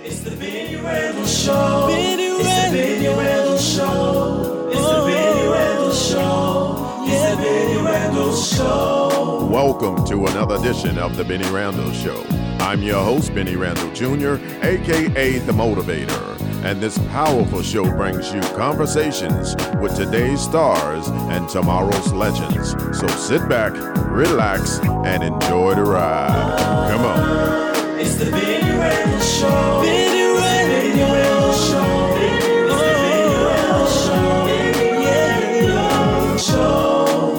It's the Benny Randall Show. It's the Benny Randall Show. It's the Benny Randall Show. It's the Benny Randall Show. Welcome to another edition of the Benny Randall Show. I'm your host, Benny Randall Jr., a.k.a. The Motivator. And this powerful show brings you conversations with today's stars and tomorrow's legends. So sit back, relax, and enjoy the ride. Come on. It's the Benny Randall Show. Benny Randall Show. It's the Benny Randall Show. Benny Randall Show.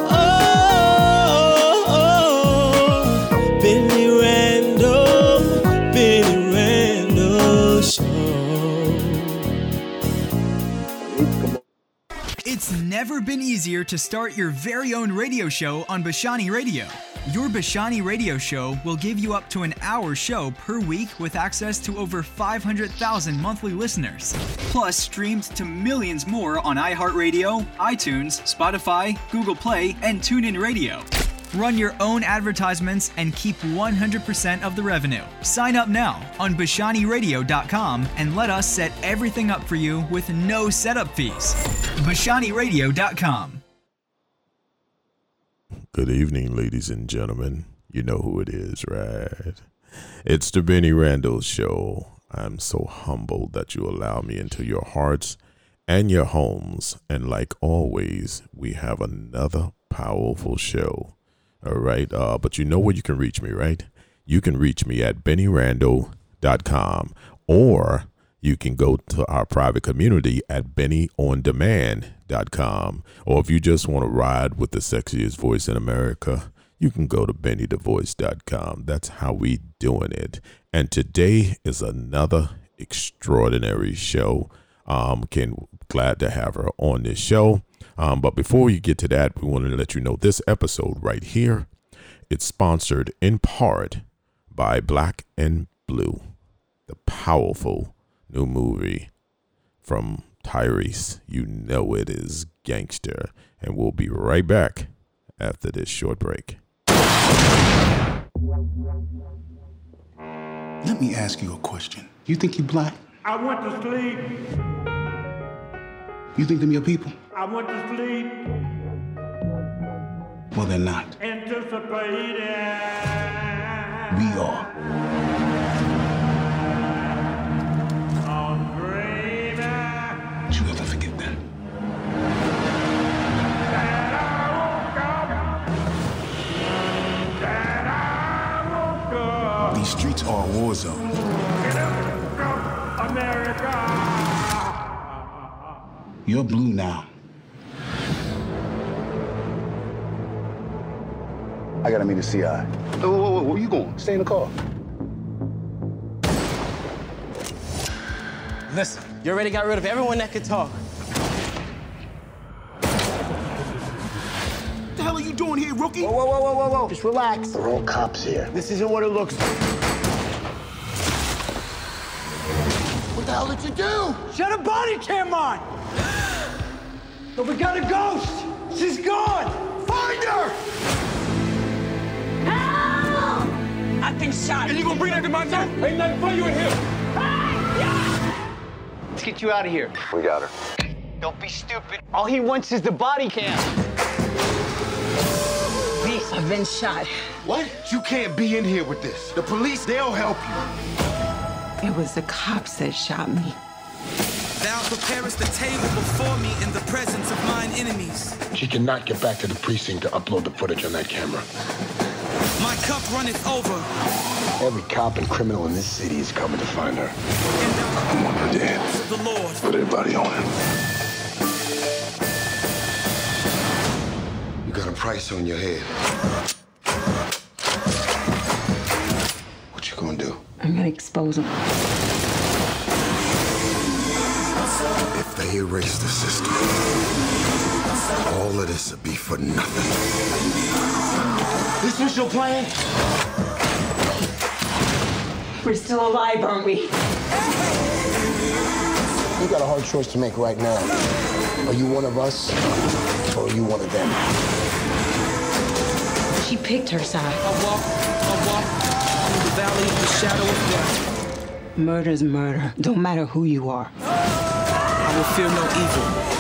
Benny Randall Show. It's never been easier to start your very own radio show on Bashani Radio. Your Bashani Radio Show will give you up to an hour show per week with access to over 500,000 monthly listeners, plus streamed to millions more on iHeartRadio, iTunes, Spotify, Google Play, and TuneIn Radio. Run your own advertisements and keep 100% of the revenue. Sign up now on BashaniRadio.com and let us set everything up for you with no setup fees. BashaniRadio.com. Good evening, ladies and gentlemen. You know who it is, right? It's the Benny Randall Show. I'm so humbled that you allow me into your hearts and your homes. And like always, we have another powerful show. All right. But you know where you can reach me, right? You can reach me at BennyRandall.com, or you can go to our private community at BennyOnDemand.com. Or if you just want to ride with the sexiest voice in America, you can go to BennyTheVoice.com. That's how we doing it. And today is another extraordinary show. Glad to have her on this show. But before you get to that, we wanted to let you know this episode right here, it's sponsored in part by Black and Blue, the powerful new movie from Tyrese. You know it is gangster. And we'll be right back after this short break. Let me ask you a question. You think you black? I want to sleep. You think them your people? I want to sleep. Well, they're not. Anticipating. We are. I'm dreaming. Don't you ever forget that. That I woke up. These streets are a war zone. Get up, America. You're blue now. I gotta meet a CI. Whoa, where you going? Stay in the car. Listen, you already got rid of everyone that could talk. What the hell are you doing here, rookie? Whoa. Just relax. We're all cops here. This isn't what it looks like. What the hell did you do? Shut a body cam on! But we got a ghost! She's gone! Find her! Help! I've been shot. And you gonna bring that to my neck? Ain't nothing for you in here. Let's get you out of here. We got her. Don't be stupid. All he wants is the body cam. Please, I've been shot. What? You can't be in here with this. The police, they'll help you. It was the cops that shot me. Thou preparest the table before me in the presence of mine enemies. She cannot get back to the precinct to upload the footage on that camera. My cup runneth over. Every cop and criminal in this city is coming to find her. I want her dead. The Lord. Put everybody on her. You got a price on your head. What you gonna do? I'm gonna expose them. If they erase the system, all of this will be for nothing. This was your plan? We're still alive, aren't we? You got a hard choice to make right now. Are you one of us, or are you one of them? She picked her side. I walk through the valley of the shadow of death. Murder's murder. Don't matter who you are. I will fear no evil.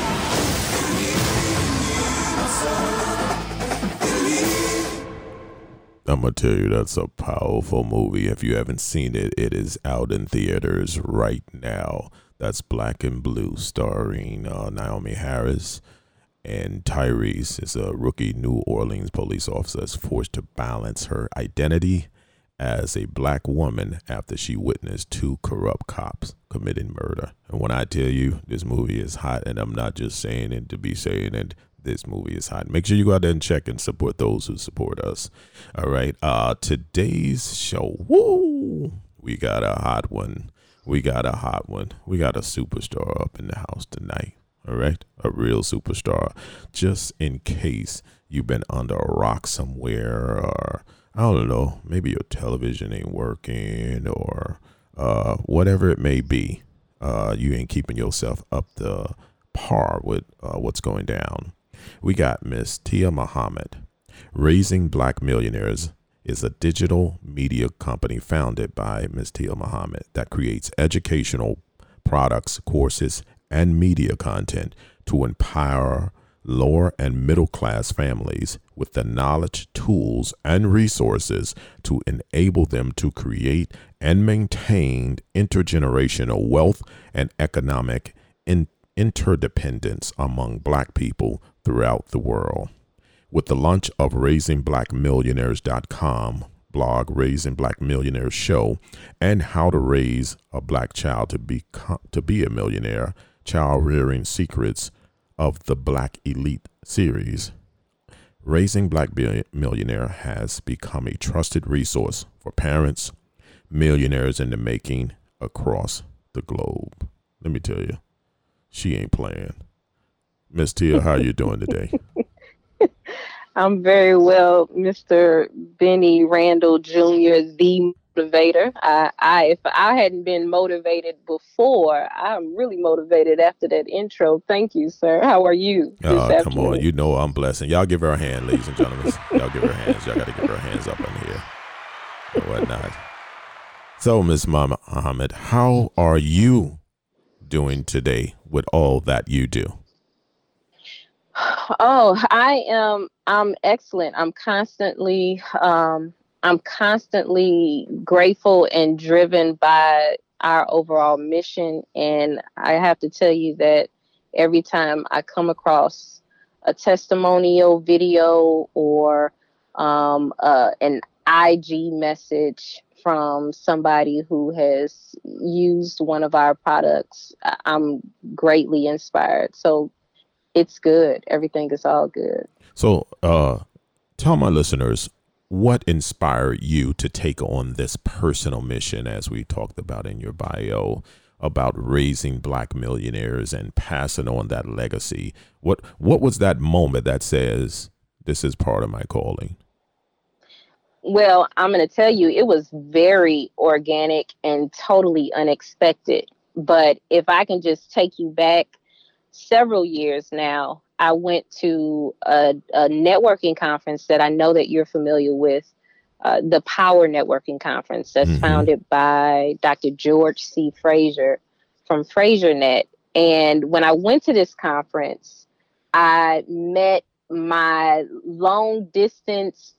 I'm going to tell you, that's a powerful movie. If you haven't seen it, it is out in theaters right now. That's Black and Blue, starring Naomi Harris. And Tyrese is a rookie New Orleans police officer that's forced to balance her identity as a black woman after she witnessed two corrupt cops committing murder. And when I tell you this movie is hot, and I'm not just saying it to be saying it, this movie is hot. Make sure you go out there and check and support those who support us. All right. Today's show, woo, we got a hot one. We got a hot one. We got a superstar up in the house tonight. All right. A real superstar. Just in case you've been under a rock somewhere, or I don't know, maybe your television ain't working, or whatever it may be, you ain't keeping yourself up to par with what's going down. We got Miss Tia Muhammad. Raising Black Millionaires is a digital media company founded by Miss Tia Muhammad that creates educational products, courses, and media content to empower lower and middle class families with the knowledge, tools, and resources to enable them to create and maintain intergenerational wealth and economic interdependence among Black people throughout the world. With the launch of RaisingBlackMillionaires.com blog, Raising Black Millionaires show, and How to Raise a Black Child to be a Millionaire, Child Rearing Secrets of the Black Elite series, Raising Black Millionaire has become a trusted resource for parents, millionaires in the making across the globe. Let me tell you, she ain't playing. Miss Tia, how you doing today? I'm very well, Mr. Benny Randall Jr., the motivator. If I hadn't been motivated before, I'm really motivated after that intro. Thank you, sir. How are you this afternoon? Come on. You know I'm blessing. Y'all give her a hand, ladies and gentlemen. Y'all give her hands. Y'all got to give her hands up in here and whatnot. So, Miss Muhammad, how are you doing today with all that you do? Oh, I'm excellent. I'm constantly grateful and driven by our overall mission. And I have to tell you that every time I come across a testimonial video or an IG message from somebody who has used one of our products, I'm greatly inspired. So it's good. Everything is all good. So tell my listeners, what inspired you to take on this personal mission, as we talked about in your bio, about raising Black millionaires and passing on that legacy? What was that moment that says, this is part of my calling? Well, I'm going to tell you, it was very organic and totally unexpected. But if I can just take you back several years now, I went to a networking conference that I know that you're familiar with, the Power Networking Conference that's founded by Dr. George C. Fraser from FraserNet. And when I went to this conference, I met my long distance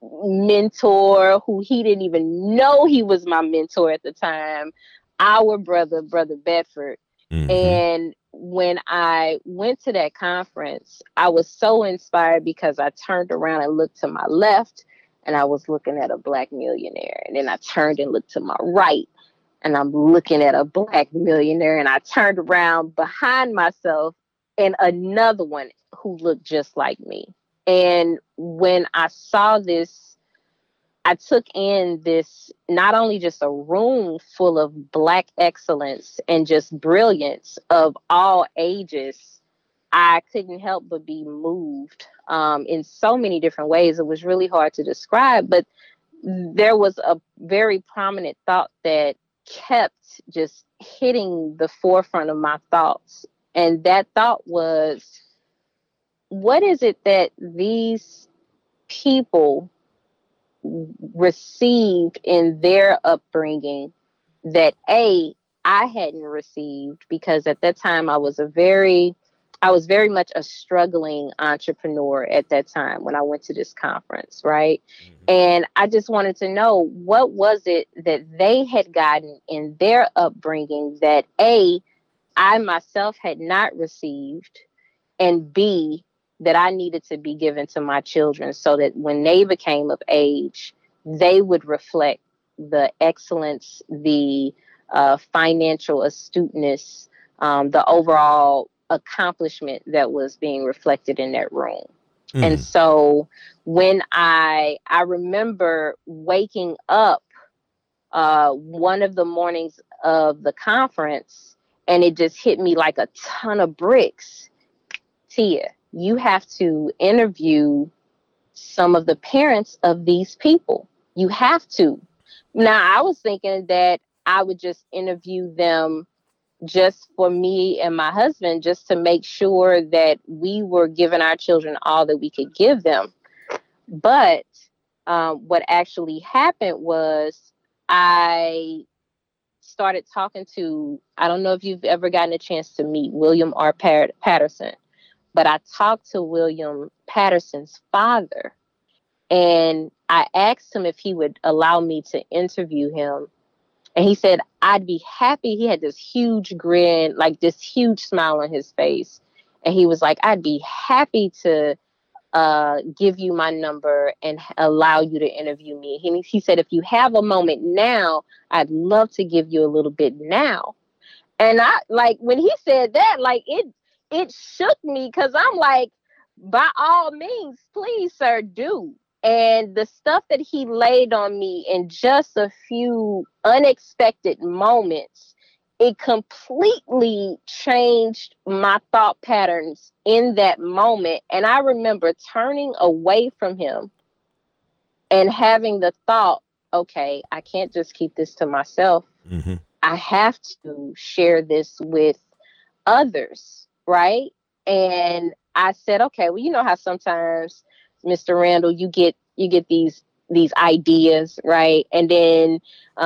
mentor, who he didn't even know he was my mentor at the time, our Brother Bedford. And when I went to that conference, I was so inspired because I turned around and looked to my left and I was looking at a Black millionaire. And then I turned and looked to my right and I'm looking at a Black millionaire. And I turned around behind myself and another one who looked just like me. And when I saw this, I took in this, not only just a room full of Black excellence and just brilliance of all ages, I couldn't help but be moved in so many different ways. It was really hard to describe, but there was a very prominent thought that kept just hitting the forefront of my thoughts. And that thought was, what is it that these people received in their upbringing that I hadn't received, because at that time I was very much a struggling entrepreneur at that time when I went to this conference, right? And I just wanted to know, what was it that they had gotten in their upbringing that I myself had not received, and B, that I needed to be given to my children, so that when they became of age, they would reflect the excellence, the financial astuteness, the overall accomplishment that was being reflected in that room. And so when I remember waking up one of the mornings of the conference, and it just hit me like a ton of bricks. Tia, you have to interview some of the parents of these people. You have to. Now, I was thinking that I would just interview them just for me and my husband, just to make sure that we were giving our children all that we could give them. But what actually happened was I started talking to, I don't know if you've ever gotten a chance to meet William R. Patterson, but I talked to William Patterson's father, and I asked him if he would allow me to interview him. And he said, I'd be happy. He had this huge grin, like this huge smile on his face. And he was like, I'd be happy to give you my number and allow you to interview me. He said, if you have a moment now, I'd love to give you a little bit now. And I, like, when he said that, like, it shook me, because I'm like, by all means, please, sir, do. And the stuff that he laid on me in just a few unexpected moments, it completely changed my thought patterns in that moment. And I remember turning away from him and having the thought, okay, I can't just keep this to myself. Mm-hmm. I have to share this with others, right? And I said, okay, well, you know how sometimes, Mr. Randall, you get these ideas, right? And then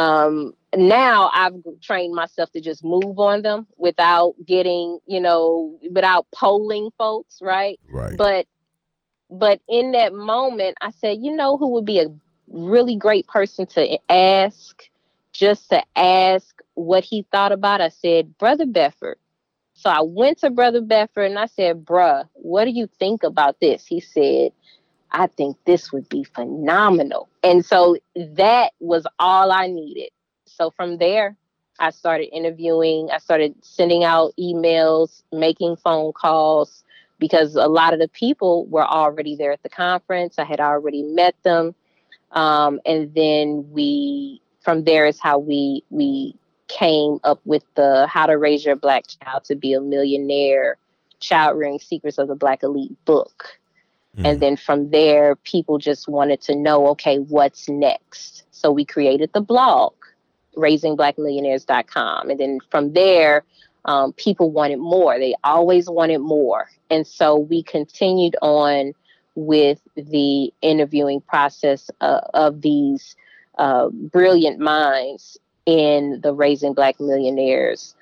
now I've trained myself to just move on them without getting, without polling folks, right? Right. But in that moment, I said, who would be a really great person to ask, just to ask what he thought about? I said, Brother Bedford. So I went to Brother Bedford and I said, bruh, what do you think about this? He said, I think this would be phenomenal. And so that was all I needed. So from there, I started interviewing. I started sending out emails, making phone calls, because a lot of the people were already there at the conference. I had already met them. And then from there is how we came up with the How to Raise Your Black Child to Be a Millionaire, Child Rearing Secrets of the Black Elite book. And then from there, people just wanted to know, okay, what's next? So we created the blog, RaisingBlackMillionaires.com. And then from there, people wanted more. They always wanted more. And so we continued on with the interviewing process of these brilliant minds in the Raising Black Millionaires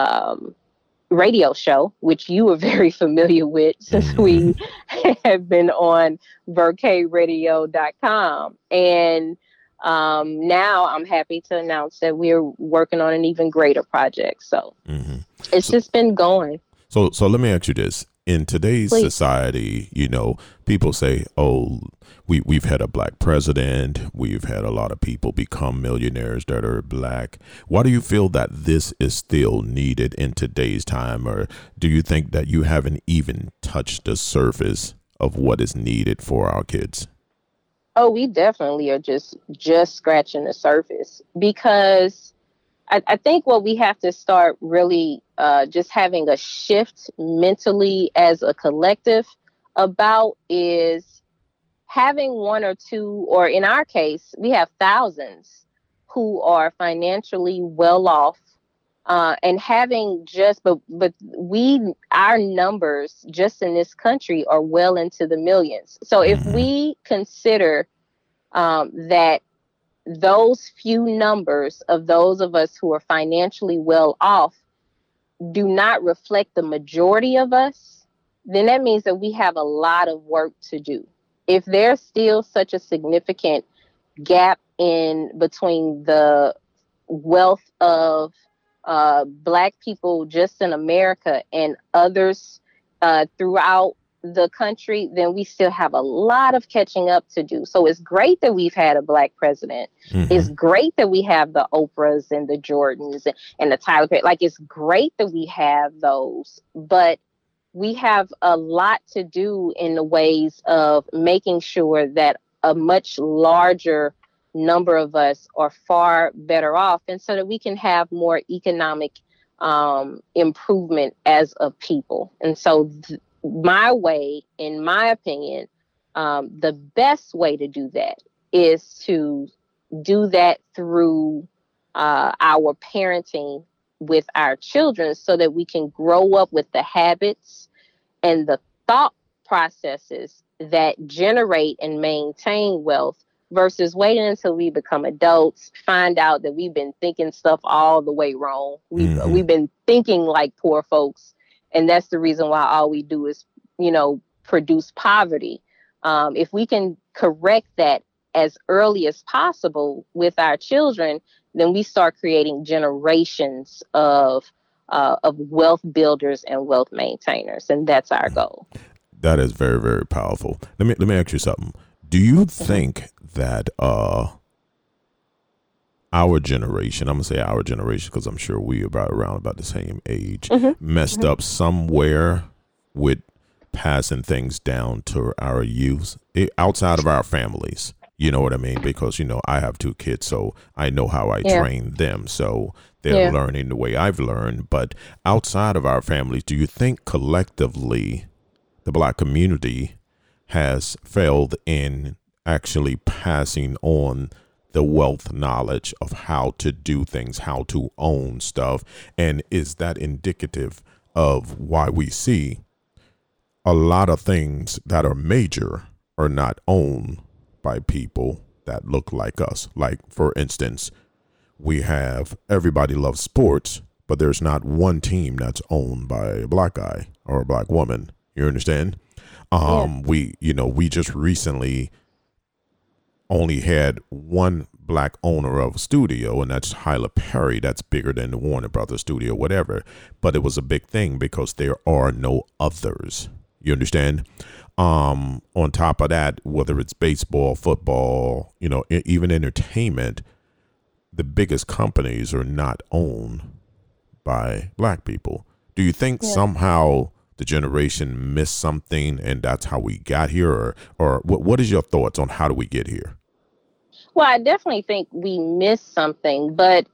radio show, which you were very familiar with since we have been on VerkayRadio.com. And now I'm happy to announce that we're working on an even greater project. So it's just been going. So let me ask you this. In today's Please. society, people say, oh, we've had a black president. We've had a lot of people become millionaires that are black. Why do you feel that this is still needed in today's time? Or do you think that you haven't even touched the surface of what is needed for our kids? Oh, we definitely are just scratching the surface, because I think what we have to start really just having a shift mentally as a collective about is having one or two, or in our case, we have thousands who are financially well off, and having but our numbers just in this country are well into the millions. So if we consider that those few numbers of those of us who are financially well off do not reflect the majority of us, then that means that we have a lot of work to do. If there's still such a significant gap in between the wealth of Black people just in America and others throughout the country, then we still have a lot of catching up to do. So it's great that we've had a Black president. Mm-hmm. It's great that we have the Oprahs and the Jordans and the Tyler Perry. Like, it's great that we have those, but we have a lot to do in the ways of making sure that a much larger number of us are far better off, and so that we can have more economic improvement as a people. And so my way, in my opinion, the best way to do that is to do that through our parenting with our children, so that we can grow up with the habits and the thought processes that generate and maintain wealth, versus waiting until we become adults, find out that we've been thinking stuff all the way wrong. We've been thinking like poor folks, and that's the reason why all we do is, produce poverty. If we can correct that as early as possible with our children, then we start creating generations of wealth builders and wealth maintainers, and that's our goal. That is very, very powerful. Let me ask you something. Do you think that our generation, I'm gonna say our generation because I'm sure we are around about the same age, messed up somewhere with passing things down to our youth outside of our families? You know what I mean? Because, I have 2 kids, so I know how I train them. So they're learning the way I've learned. But outside of our families, do you think collectively the Black community has failed in actually passing on the wealth knowledge of how to do things, how to own stuff? And is that indicative of why we see a lot of things that are major are not owned by people that look like us? Like, for instance, we have Everybody Loves Sports, but there's not one team that's owned by a Black guy or a Black woman. You understand? We just recently only had one Black owner of a studio, and that's Hyla Perry. That's bigger than the Warner Brothers studio, whatever. But it was a big thing because there are no others. You understand? On top of that, whether it's baseball, football, even entertainment, the biggest companies are not owned by Black people. Do you think somehow the generation missed something and that's how we got here? Or what is your thoughts on how do we get here? Well, I definitely think we missed something, but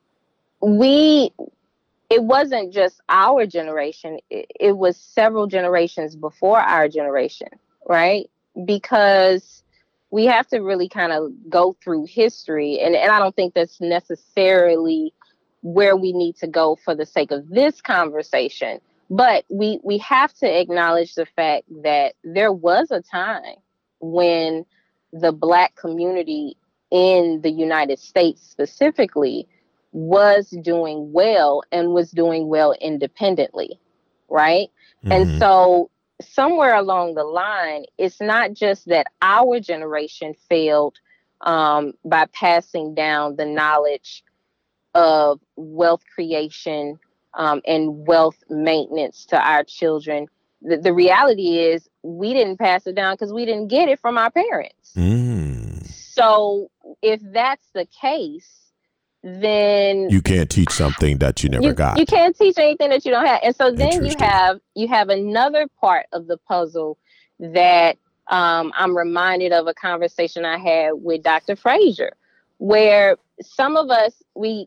it wasn't just our generation. It was several generations before our generation, right? Because we have to really kind of go through history. And I don't think that's necessarily where we need to go for the sake of this conversation. But we have to acknowledge the fact that there was a time when the Black community in the United States specifically was doing well and was doing well independently, right? Mm-hmm. And so somewhere along the line, it's not just that our generation failed by passing down the knowledge of wealth creation and wealth maintenance to our children. The reality is we didn't pass it down because we didn't get it from our parents. So if that's the case, then you can't teach something that you never got. You can't teach anything that you don't have. And so then you have another part of the puzzle that I'm reminded of a conversation I had with Dr. Frazier, where some of us,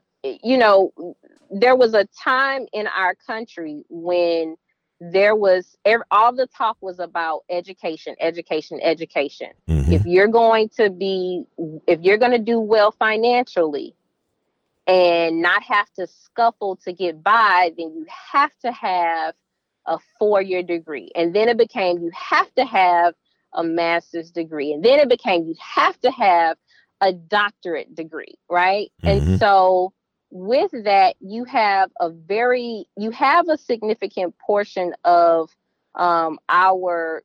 there was a time in our country when there was all the talk was about education. Mm-hmm. If you're going to do well financially and not have to scuffle to get by, then you have to have a 4-year degree. And then it became you have to have a master's degree. And then it became you have to have a doctorate degree, right? And so with that, you have a significant portion of our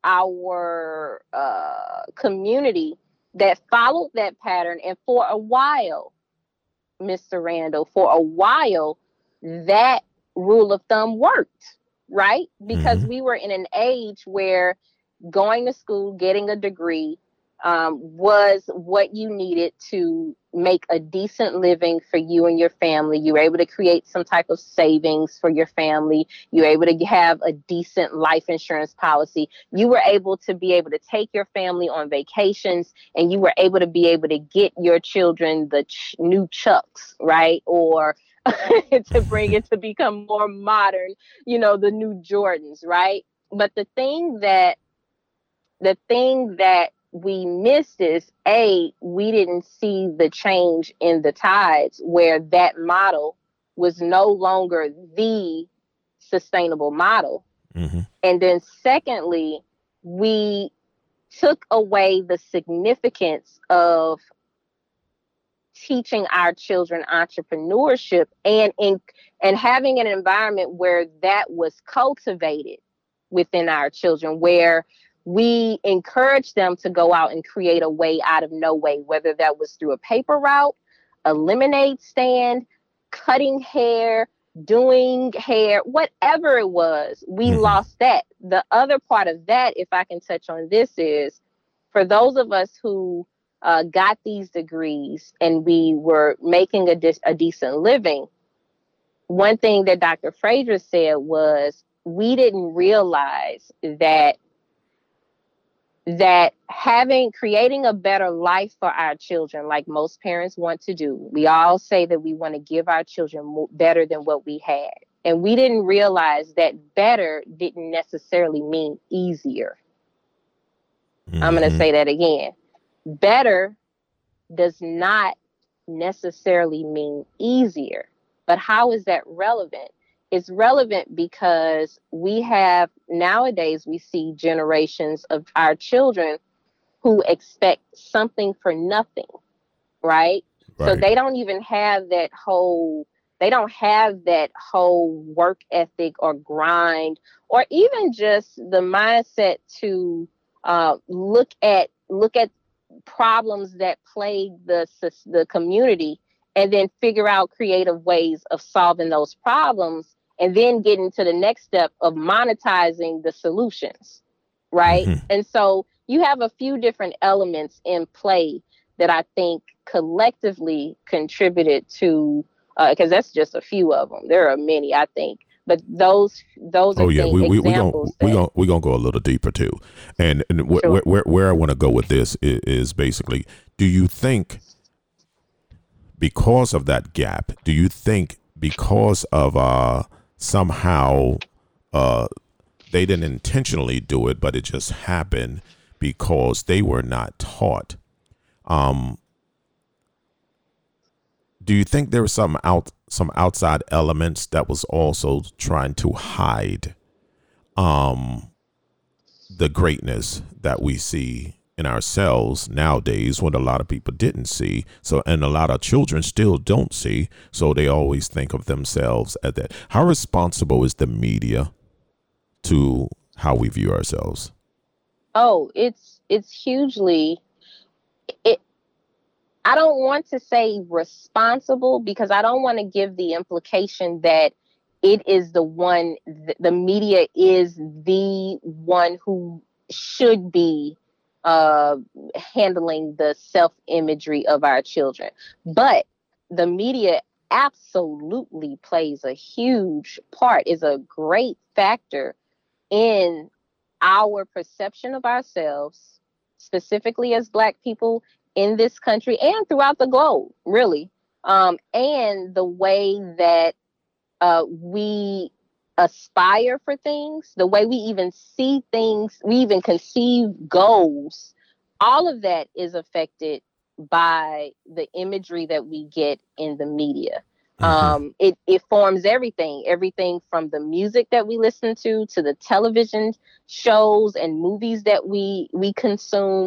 community that followed that pattern. And for a while, Mr. Randall, for a while, that rule of thumb worked, right? Because we were in an age where going to school, getting a degree, was what you needed to make a decent living for you and your family. You were able to create some type of savings for your family. You were able to have a decent life insurance policy. You were able to take your family on vacations, and you were able to get your children the new Chucks, right? Or to bring it to become more modern, the new Jordans, right? But the thing that we missed is, we didn't see the change in the tides where that model was no longer the sustainable model. And then secondly, we took away the significance of teaching our children entrepreneurship and having an environment where that was cultivated within our children, where we encouraged them to go out and create a way out of no way, whether that was through a paper route, a lemonade stand, cutting hair, doing hair, whatever it was. We lost that. The other part of that, if I can touch on this, is for those of us who got these degrees and we were making a decent living, one thing that Dr. Frazier said was, we didn't realize that creating a better life for our children, like most parents want to do. We all say that we want to give our children better than what we had. And we didn't realize that better didn't necessarily mean easier. I'm going to say that again. Better does not necessarily mean easier. But how is that relevant? It's relevant because nowadays we see generations of our children who expect something for nothing, right? So they don't even have that whole work ethic or grind, or even just the mindset to look at problems that plague the community and then figure out creative ways of solving those problems, and then getting to the next step of monetizing the solutions, right? And so you have a few different elements in play that I think collectively contributed to, because that's just a few of them. There are many, I think. But those are examples. We're gonna go a little deeper too, and Sure. where I want to go with this is basically, do you think because of that gap? Do you think because of somehow they didn't intentionally do it, but it just happened because they were not taught? Do you think there was some outside elements that was also trying to hide the greatness that we see in ourselves nowadays, when a lot of people didn't see? So, and a lot of children still don't see. So they always think of themselves as that. How responsible is the media to how we view ourselves? Oh, it's hugely. I don't want to say responsible, because I don't want to give the implication that it is the media is the one who should be handling the self-imagery of our children. But the media absolutely plays a huge part, is a great factor in our perception of ourselves, specifically as Black people in this country and throughout the globe, really. And the way that we aspire for things, the way we even see things, we even conceive goals, all of that is affected by the imagery that we get in the media. It forms everything from the music that we listen to the television shows and movies that we consume.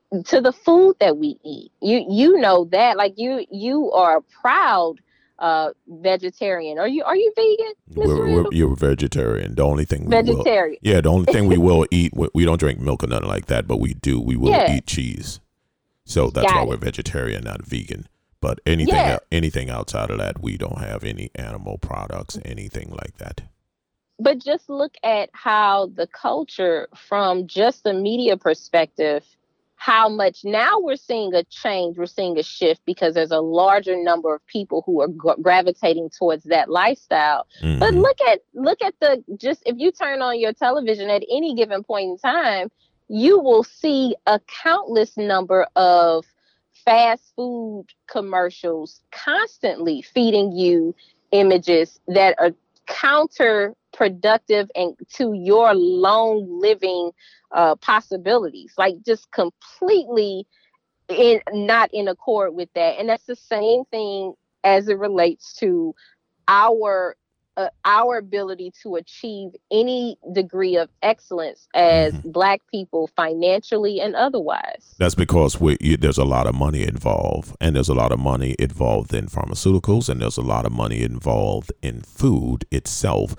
to the food that we eat. You know that, like you are a proud vegetarian. Are you vegan? You're vegetarian. The only thing vegetarian. The only thing we will eat. We don't drink milk or nothing like that, but we will eat cheese. So that's why we're vegetarian, not vegan. But anything outside of that, we don't have any animal products, anything like that. But just look at how the culture, from just the media perspective, how much now we're seeing a change, we're seeing a shift because there's a larger number of people who are gravitating towards that lifestyle. Mm-hmm. But look at if you turn on your television at any given point in time, you will see a countless number of fast food commercials constantly feeding you images that are counterproductive and to your lone living possibilities, like just completely not in accord with that. And that's the same thing as it relates to our ability to achieve any degree of excellence as Black people, financially and otherwise. That's because there's a lot of money involved, and there's a lot of money involved in pharmaceuticals, and there's a lot of money involved in food itself.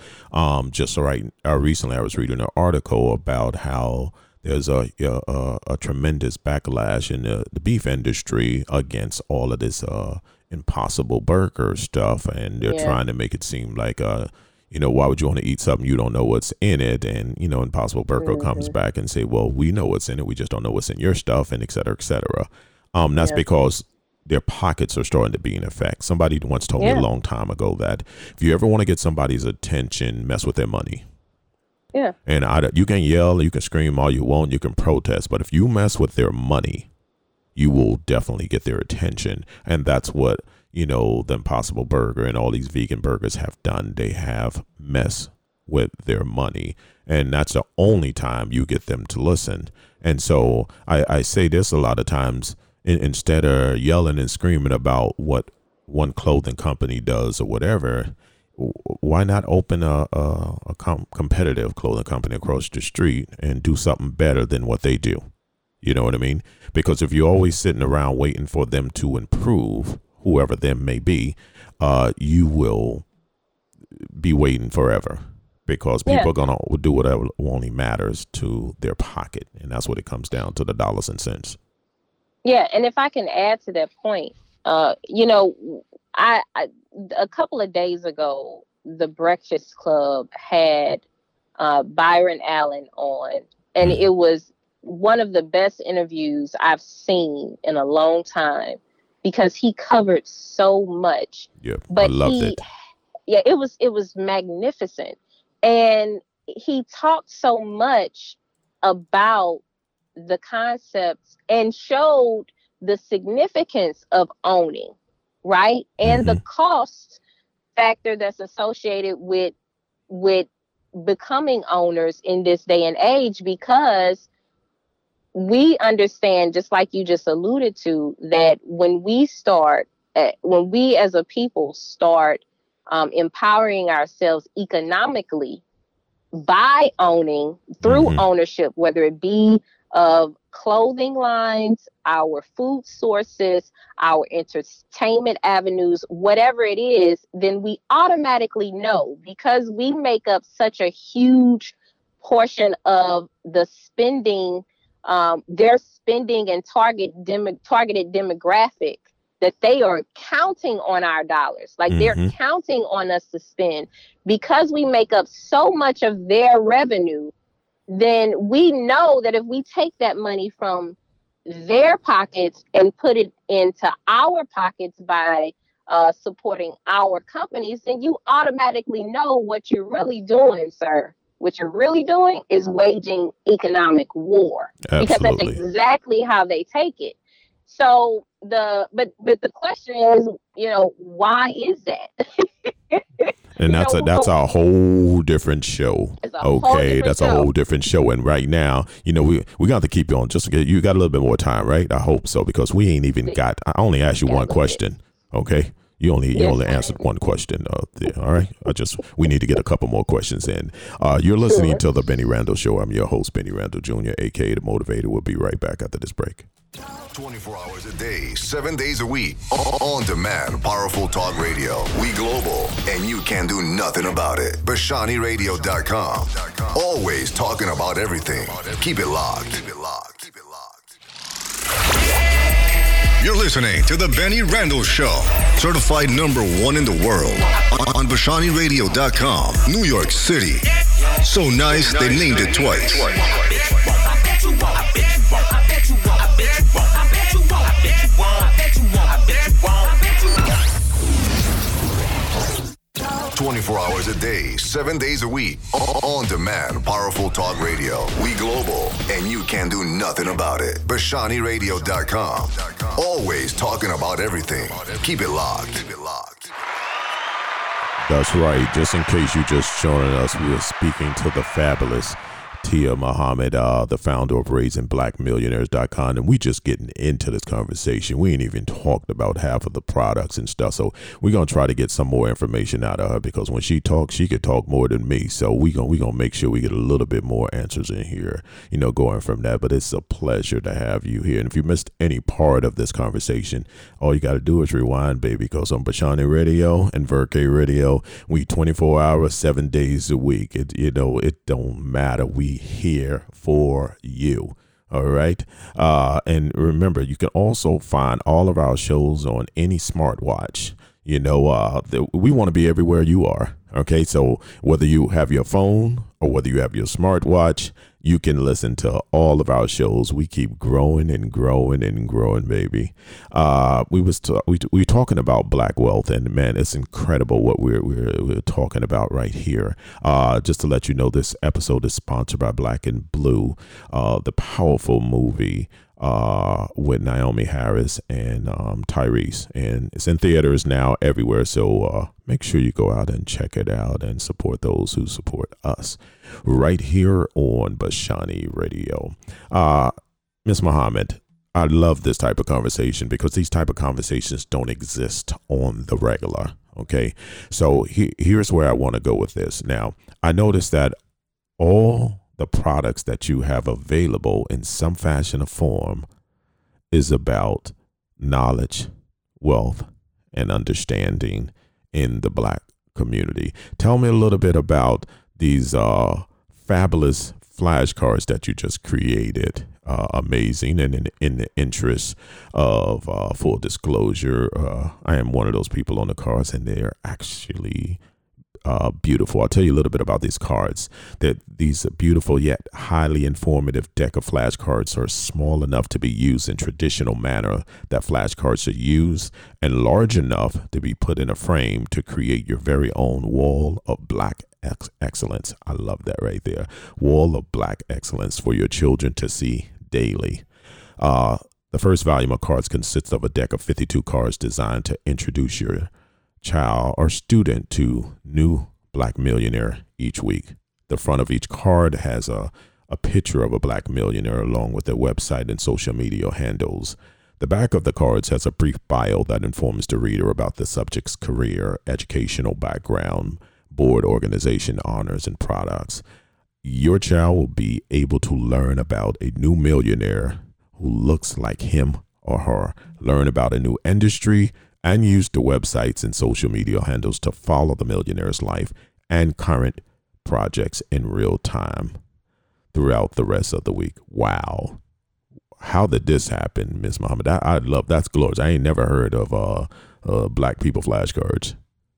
Recently I was reading an article about how there's a tremendous backlash in the beef industry against all of this Impossible Burger stuff, and they're trying to make it seem like why would you want to eat something you don't know what's in it? And Impossible Burger comes back and say, well, we know what's in it, we just don't know what's in your stuff, and et cetera, et cetera. That's because their pockets are starting to be in effect. Somebody once told me a long time ago that if you ever want to get somebody's attention, mess with their money. Yeah. And you can yell, you can scream all you want, you can protest, but if you mess with their money, you will definitely get their attention. And that's what, the Impossible Burger and all these vegan burgers have done. They have messed with their money. And that's the only time you get them to listen. And so I say this a lot of times, instead of yelling and screaming about what one clothing company does or whatever, why not open a competitive clothing company across the street and do something better than what they do? You know what I mean? Because if you're always sitting around waiting for them to improve, whoever them may be, you will be waiting forever, because people are going to do whatever only matters to their pocket. And that's what it comes down to, the dollars and cents. Yeah. And if I can add to that point, I a couple of days ago, the Breakfast Club had Byron Allen on, and it was one of the best interviews I've seen in a long time, because he covered so much. Yeah, but I loved it. Yeah, it was magnificent. And he talked so much about the concepts and showed the significance of owning, right? And the cost factor that's associated with becoming owners in this day and age, because we understand, just like you just alluded to, that when we as a people start empowering ourselves economically by owning through ownership, whether it be of clothing lines, our food sources, our entertainment avenues, whatever it is, then we automatically know, because we make up such a huge portion of the spending, their spending and targeted demographic, that they are counting on our dollars. Like they're counting on us to spend. Because we make up so much of their revenue, then we know that if we take that money from their pockets and put it into our pockets by supporting our companies, then you automatically know what you're really doing, sir. What you're really doing is waging economic war. Absolutely. Because that's exactly how they take it. So but the question is, why is that? And that's a whole different show. That's a whole different show. And right now, we got to keep you on. You got a little bit more time, right? I hope so, because we ain't even got. I only asked you one question. Okay, You only answered one question there. All right. We need to get a couple more questions in. You're listening to the Benny Randall Show. I'm your host, Benny Randall Jr., aka The Motivator. We'll be right back after this break. 24 hours a day, 7 days a week. On demand, powerful talk radio. We global, and you can do nothing about it. BashaniRadio.com. Always talking about everything. Keep it locked. Keep it locked. Keep it locked. You're listening to the Benny Randall Show. Certified #1 in the world. On BashaniRadio.com. New York City. So nice, they named it twice. 24 hours a day, 7 days a week. On demand, powerful talk radio. We global, and you can do nothing about it. BashaniRadio.com. Always talking about everything. Keep it locked. Keep it locked. That's right. Just in case you just joining us, we are speaking to the fabulous Tia Muhammad, the founder of RaisingBlackMillionaires.com, and we just getting into this conversation. We ain't even talked about half of the products and stuff, so we're gonna try to get some more information out of her, because when she talks, she could talk more than me. So we gonna make sure we get a little bit more answers in here, going from that. But it's a pleasure to have you here. And if you missed any part of this conversation, all you got to do is rewind, baby, because on Bashani Radio and Verke Radio, we 24 hours, 7 days a week. It don't matter. We here for you. All right. And remember, you can also find all of our shows on any smartwatch. We want to be everywhere you are. Okay. So whether you have your phone or whether you have your smartwatch, you can listen to all of our shows. We keep growing and growing and growing, baby. We talking about black wealth, and man, it's incredible what we're talking about right here. Just to let you know, this episode is sponsored by Black and Blue, the powerful movie with Naomi Harris and Tyrese, and it's in theaters now everywhere. So make sure you go out and check it out and support those who support us right here on Bashani Radio. Ms. Muhammad, I love this type of conversation because these type of conversations don't exist on the regular. Okay, so here's where I want to go with this. Now, I noticed that all the products that you have available in some fashion or form is about knowledge, wealth, and understanding in the black community. Tell me a little bit about these fabulous flashcards that you just created. Amazing. And in the interest of full disclosure, I am one of those people on the cards, and they're actually beautiful. I'll tell you a little bit about these cards. These beautiful yet highly informative deck of flashcards are small enough to be used in traditional manner that flashcards are used, and large enough to be put in a frame to create your very own wall of black excellence. I love that right there. Wall of black excellence for your children to see daily. The first volume of cards consists of a deck of 52 cards designed to introduce your child or student to new black millionaire each week. The front of each card has a picture of a black millionaire along with their website and social media handles. The back of the cards has a brief bio that informs the reader about the subject's career, educational background, board organization, honors, and products. Your child will be able to learn about a new millionaire who looks like him or her, learn about a new industry, and use the websites and social media handles to follow the millionaire's life and current projects in real time throughout the rest of the week. Wow. How did this happen, Ms. Muhammad? I love that's glorious. I ain't never heard of black people flashcards.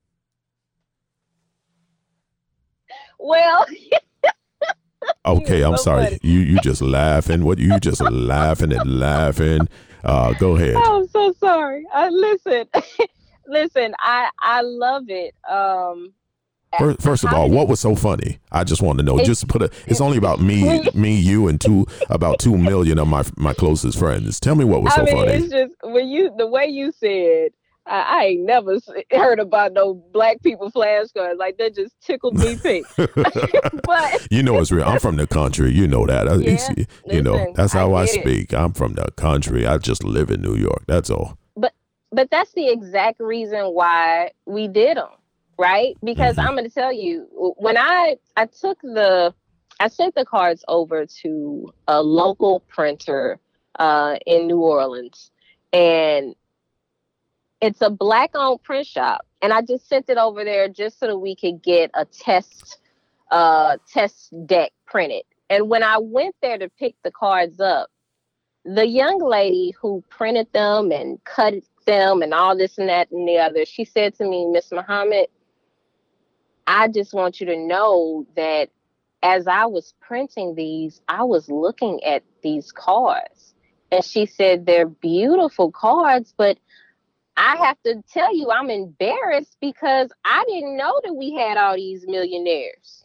Well, okay, I'm sorry. Funny. You just laughing. What you just laughing and laughing. Go ahead. I'm so sorry. Listen, I love it. First of all, what was so funny? I just want to know. It's only about me, you, and about 2 million of my closest friends. Tell me what was so funny. It's just the way you said. I ain't never heard about no black people flashcards. Like, that just tickled me pink. But it's real. I'm from the country. You know that. Listen, that's how I get speak. I'm from the country. I just live in New York. That's all. But but that's the exact reason why we did them, right? Because I'm going to tell you, when I sent the cards over to a local printer in New Orleans, and it's a Black-owned print shop, and I just sent it over there just so that we could get a test deck printed. And when I went there to pick the cards up, the young lady who printed them and cut them and all this and that and the other, she said to me, Miss Muhammad, I just want you to know that as I was printing these, I was looking at these cards. And she said, they're beautiful cards, but I have to tell you, I'm embarrassed because I didn't know that we had all these millionaires.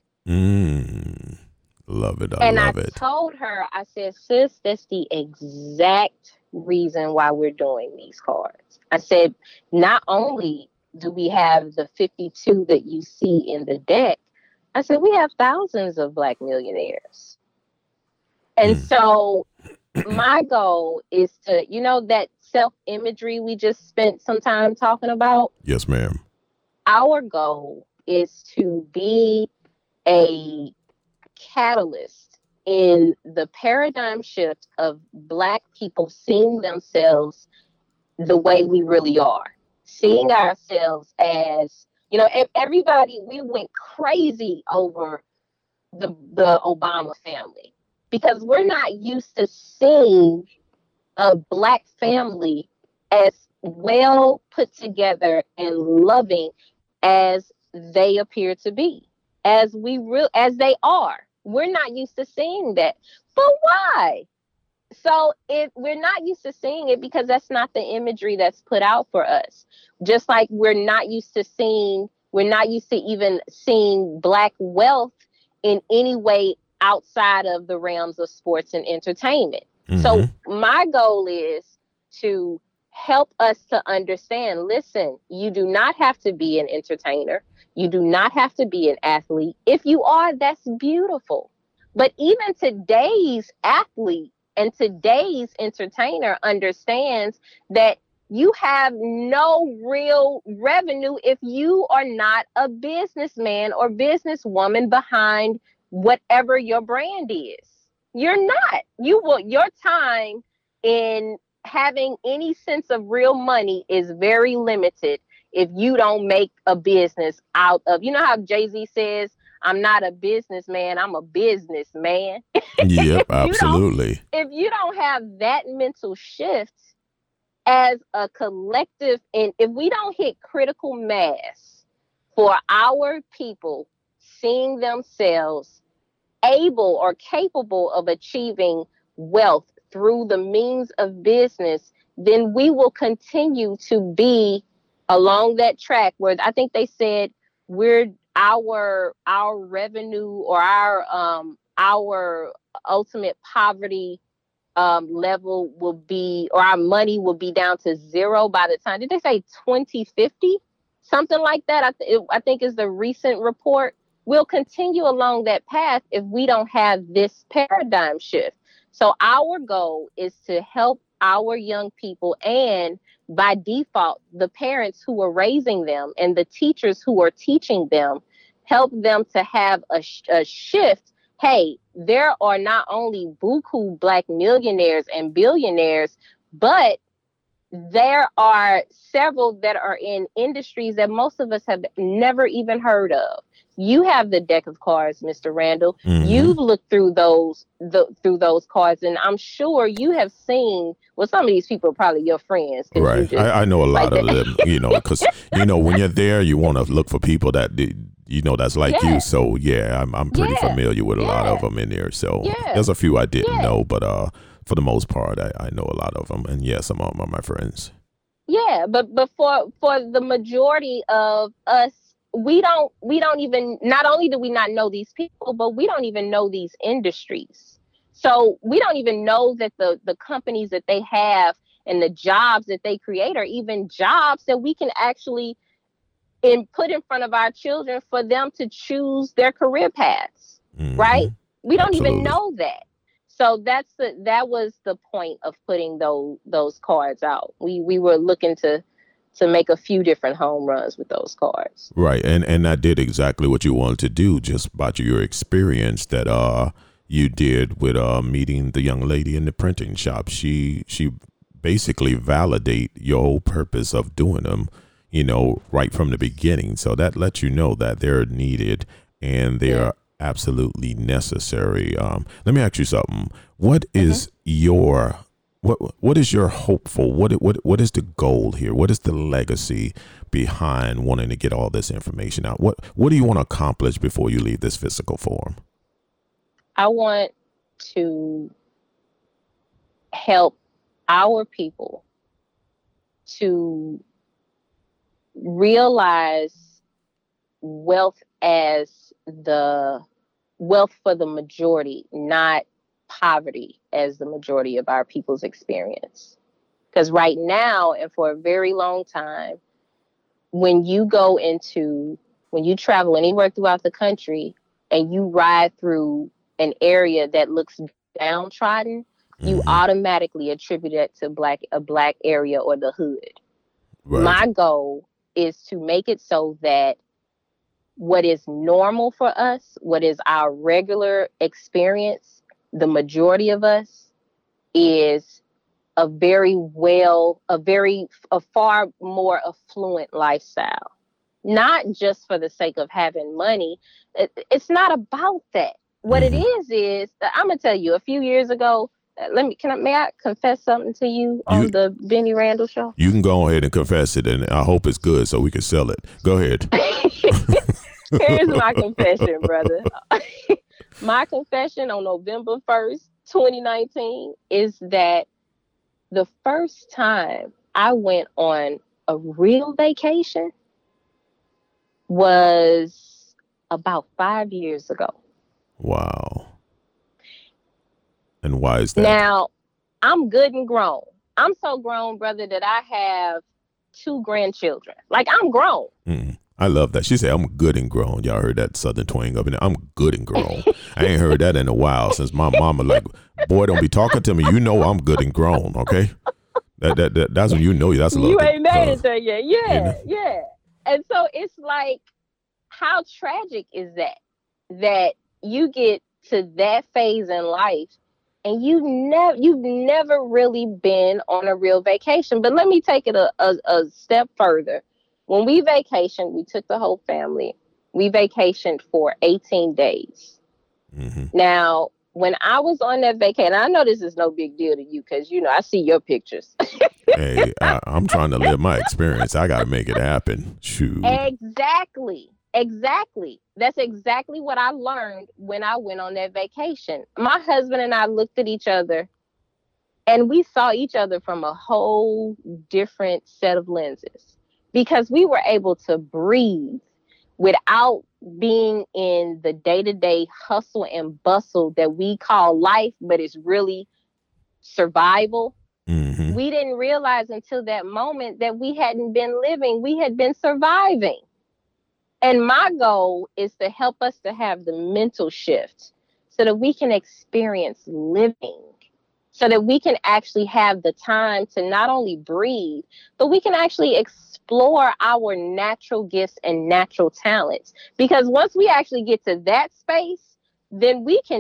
Love it. I love it. I told her, I said, sis, that's the exact reason why we're doing these cards. I said, not only do we have the 52 that you see in the deck, I said, we have thousands of Black millionaires. And so my goal is to, that self-imagery we just spent some time talking about. Yes, ma'am. Our goal is to be a catalyst in the paradigm shift of Black people seeing themselves the way we really are, seeing ourselves as, everybody, we went crazy over the Obama family because we're not used to seeing a Black family as well put together and loving as they appear to be, as they are. We're not used to seeing that. But why? So if we're not used to seeing it because that's not the imagery that's put out for us. Just like we're not used to even seeing Black wealth in any way outside of the realms of sports and entertainment. So my goal is to help us to understand, listen, you do not have to be an entertainer. You do not have to be an athlete. If you are, that's beautiful. But even today's athlete and today's entertainer understands that you have no real revenue if you are not a businessman or businesswoman behind whatever your brand is. You're not. Your time in having any sense of real money is very limited if you don't make a business out of, how Jay-Z says, I'm not a businessman, I'm a businessman. Yep, absolutely. If you don't have that mental shift as a collective, and if we don't hit critical mass for our people seeing themselves able or capable of achieving wealth through the means of business, then we will continue to be along that track where I think they said our revenue or our ultimate poverty level will be, or our money will be down to zero by the time, did they say 2050? Something like that. I think is the recent report. We'll continue along that path if we don't have this paradigm shift. So our goal is to help our young people, and by default, the parents who are raising them and the teachers who are teaching them, help them to have a shift. Hey, there are not only buku Black millionaires and billionaires, but there are several that are in industries that most of us have never even heard of. You have the deck of cards, Mr. Randall. You've looked through those cards, and I'm sure you have seen. Well, some of these people are probably your friends. Right. I know a lot of them. Because when you're there, you want to look for people that that's like you. So yeah, I'm pretty familiar with a lot of them in there. So there's a few I didn't know, but for the most part, I know a lot of them, and yes, some of them are my friends. Yeah, but for the majority of us, we don't even, not only do we not know these people, but we don't even know these industries. So we don't even know that the companies that they have and the jobs that they create are even jobs that we can actually put in front of our children for them to choose their career paths, right? We don't even know that. So that was the point of putting those cards out. We were looking to to make a few different home runs with those cards. Right. And that did exactly what you wanted to do, just about your experience that you did with meeting the young lady in the printing shop. She basically validate your whole purpose of doing them, you know, right from the beginning. So that lets you know that they're needed and they're absolutely necessary. Let me ask you something. What is your what is your hopeful? What is the goal here? What is the legacy behind wanting to get all this information out? What do you want to accomplish before you leave this physical form? I want to help our people to realize wealth as the wealth for the majority, not poverty as the majority of our people's experience. Because right now, and for a very long time, when you travel anywhere throughout the country and you ride through an area that looks downtrodden, you automatically attribute it to a black area or the hood. Right. My goal is to make it so that what is normal for us, what is our regular experience, the majority of us, is a far more affluent lifestyle. Not just for the sake of having money. It's not about that. What it is I'm gonna tell you, a few years ago, may I confess something to you on the Benny Randall Show? You can go ahead and confess it, and I hope it's good so we can sell it. Go ahead. Here's my confession, brother. My confession on November 1st, 2019, is that the first time I went on a real vacation was about 5 years ago. Wow. And why is that? Now, I'm good and grown. I'm so grown, brother, that I have 2 grandchildren. Like, I'm grown. I love that. She said, I'm good and grown. Y'all heard that Southern twang up in there. I'm good and grown. I ain't heard that in a while since my mama like, boy, don't be talking to me. You know I'm good and grown, okay? That's when you know that's a little. You ain't made it there yet. Yeah. And so it's like, how tragic is that you get to that phase in life and you've never really been on a real vacation. But let me take it a step further. When we vacationed, we took the whole family. We vacationed for 18 days. Now, when I was on that vacation, I know this is no big deal to you because, you know, I see your pictures. Hey, I'm trying to live my experience. I got to make it happen. Shoot. Exactly. That's exactly what I learned when I went on that vacation. My husband and I looked at each other and we saw each other from a whole different set of lenses because we were able to breathe without being in the day-to-day hustle and bustle that we call life, but it's really survival. We didn't realize until that moment that we hadn't been living, we had been surviving. And my goal is to help us to have the mental shift so that we can experience living, so that we can actually have the time to not only breathe, but we can actually explore our natural gifts and natural talents. Because once we actually get to that space, then we can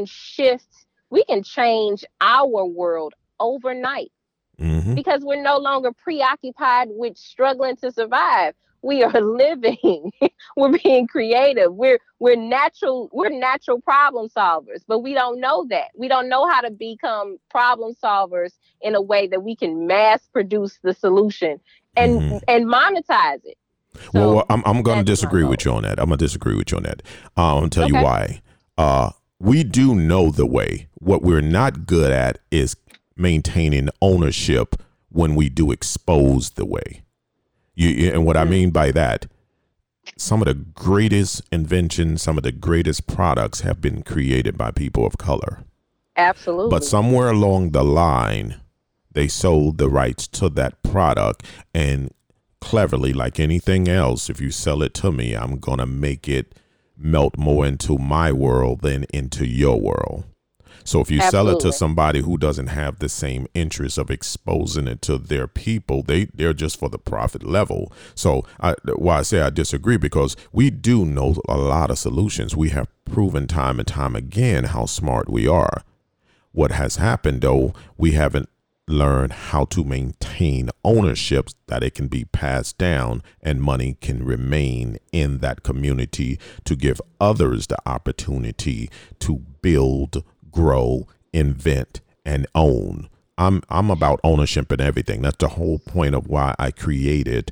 change our world overnight. Because we're no longer preoccupied with struggling to survive. We are living. We're being creative. We're natural problem solvers, but we don't know that. We don't know how to become problem solvers in a way that we can mass produce the solution and monetize it. So well, I'm going to disagree with you on that. I'm going to disagree with you on that. I'll tell you why. We do know the way. What we're not good at is maintaining ownership when we do expose the way. And what I mean by that, some of the greatest inventions, some of the greatest products have been created by people of color. Absolutely. But somewhere along the line, they sold the rights to that product. And cleverly, like anything else, if you sell it to me, I'm going to make it melt more into my world than into your world. So if you sell it to Absolutely. somebody who doesn't have the same interest of exposing it to their people, they're just for the profit level. So why I say I disagree, because we do know a lot of solutions. We have proven time and time again how smart we are. What has happened, though, we haven't learned how to maintain ownership, that it can be passed down and money can remain in that community to give others the opportunity to build, grow, invent, and own. I'm about ownership and everything. That's the whole point of why I created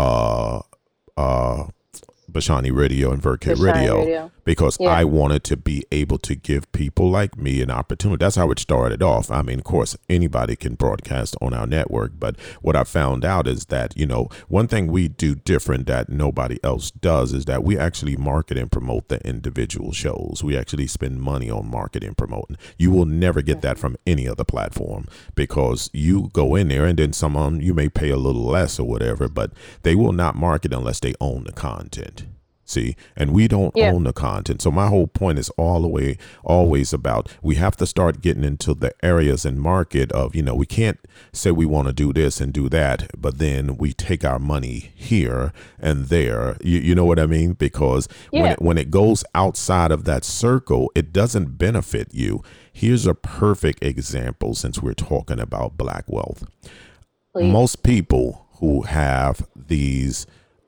Bashani Radio and Verkit Radio, because I wanted to be able to give people like me an opportunity. That's how it started off. I mean, of course, anybody can broadcast on our network, but what I found out is that, you know, one thing we do different that nobody else does is that we actually market and promote the individual shows. We actually spend money on marketing and promoting. You will never get that from any other platform, because you go in there and then someone, you may pay a little less or whatever, but they will not market unless they own the content. See, and we don't own the content. So my whole point is always about, we have to start getting into the areas and market of, you know, we can't say we want to do this and do that, but then we take our money here and there. You know what I mean? Because when it goes outside of that circle, it doesn't benefit you. Here's a perfect example, since we're talking about black wealth. Please. Most people who have these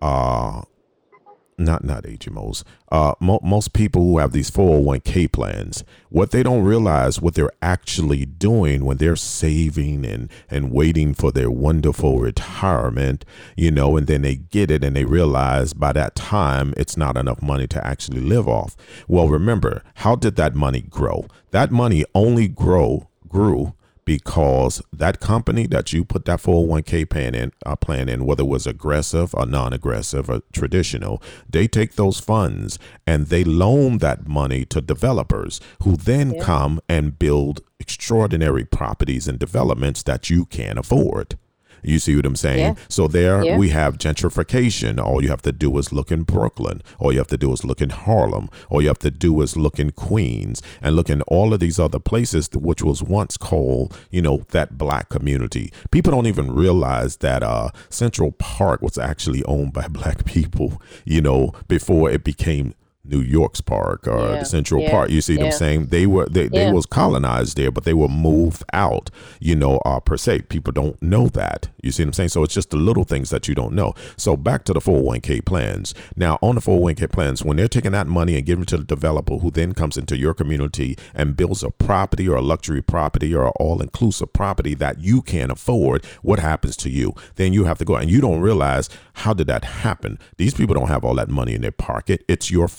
not HMOs. Most people who have these 401k plans, what they don't realize, what they're actually doing when they're saving and waiting for their wonderful retirement, you know, and then they get it and they realize by that time it's not enough money to actually live off. Well, remember, how did that money grow? That money only grew because that company that you put that 401k plan in, whether it was aggressive or non-aggressive or traditional, they take those funds and they loan that money to developers who then come and build extraordinary properties and developments that you can't afford. You see what I'm saying? Yeah. So there we have gentrification. All you have to do is look in Brooklyn. All you have to do is look in Harlem. All you have to do is look in Queens and look in all of these other places, which was once called, you know, that black community. People don't even realize that Central Park was actually owned by black people, you know, before it became New York's Park or the Central Park. You see what I'm saying? They was colonized there, but they were moved out, you know, per se. People don't know that. You see what I'm saying? So it's just the little things that you don't know. So back to the 401k plans. Now, on the 401k plans, when they're taking that money and giving it to the developer who then comes into your community and builds a property or a luxury property or an all-inclusive property that you can't afford, what happens to you? Then you have to go, and you don't realize, how did that happen? These people don't have all that money in their pocket. It's your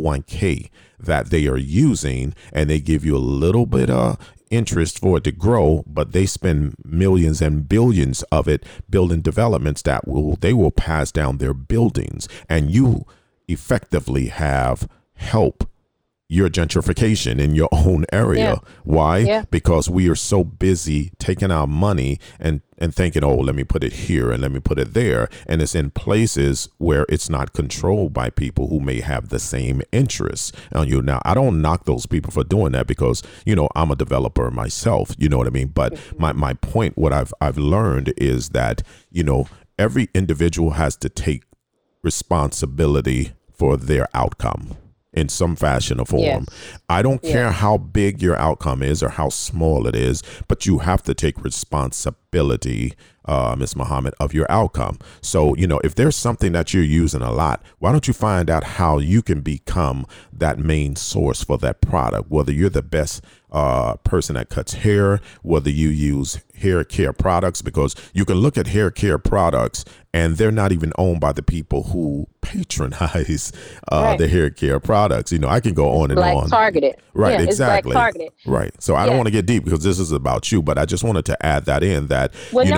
401k that they are using, and they give you a little bit of interest for it to grow, but they spend millions and billions of it building developments that they will pass down their buildings, and you effectively have help your gentrification in your own area. Why? Because we are so busy taking our money and thinking, oh, let me put it here and let me put it there. And it's in places where it's not controlled by people who may have the same interests on you. Now, I don't knock those people for doing that, because, you know, I'm a developer myself, you know what I mean? But my point, what I've learned is that, you know, every individual has to take responsibility for their outcome in some fashion or form. I don't care how big your outcome is or how small it is, but you have to take responsibility, Ms. Muhammad, of your outcome. So, you know, if there's something that you're using a lot, why don't you find out how you can become that main source for that product? Whether you're the best person that cuts hair, whether you use hair care products, because you can look at hair care products and they're not even owned by the people who patronize the hair care products. You know, I can go on and on. Targeted. Right, exactly. It's black targeted. Right. So I don't want to get deep, because this is about you, but I just wanted to add that in, that,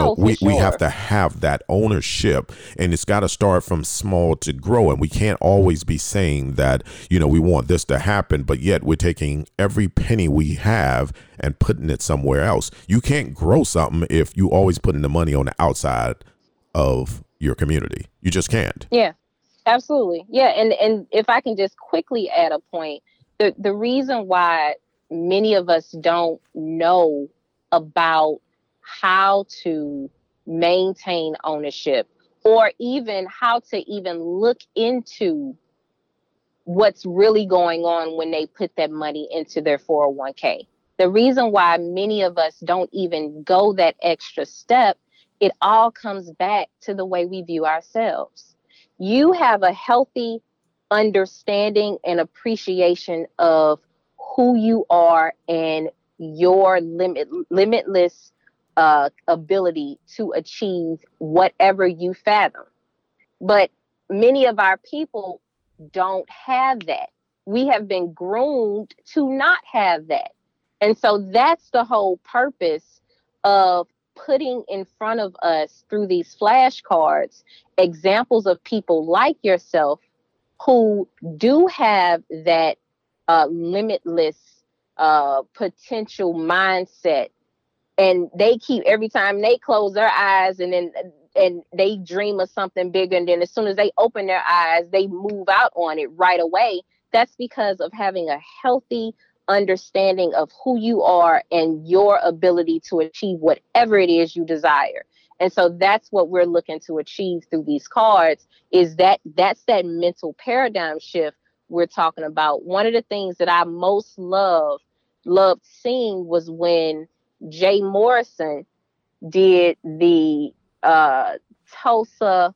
we have to have that ownership, and it's got to start from small to grow. And we can't always be saying that, you know, we want this to happen, but yet we're taking every penny we have and putting it somewhere else. You can't grow something if you always putting the money on the outside of your community. You just can't. Yeah, absolutely. Yeah. And if I can just quickly add a point, the reason why many of us don't know about how to maintain ownership, or even how to even look into what's really going on when they put that money into their 401k. The reason why many of us don't even go that extra step, it all comes back to the way we view ourselves. You have a healthy understanding and appreciation of who you are and your limitless ability to achieve whatever you fathom. But many of our people don't have that. We have been groomed to not have that. And so that's the whole purpose of putting in front of us through these flashcards examples of people like yourself who do have that limitless potential mindset. And they keep, every time they close their eyes and they dream of something bigger, and then as soon as they open their eyes, they move out on it right away. That's because of having a healthy understanding of who you are and your ability to achieve whatever it is you desire. And so that's what we're looking to achieve through these cards, is that's that mental paradigm shift we're talking about. One of the things that I most loved seeing was when Jay Morrison did the Tulsa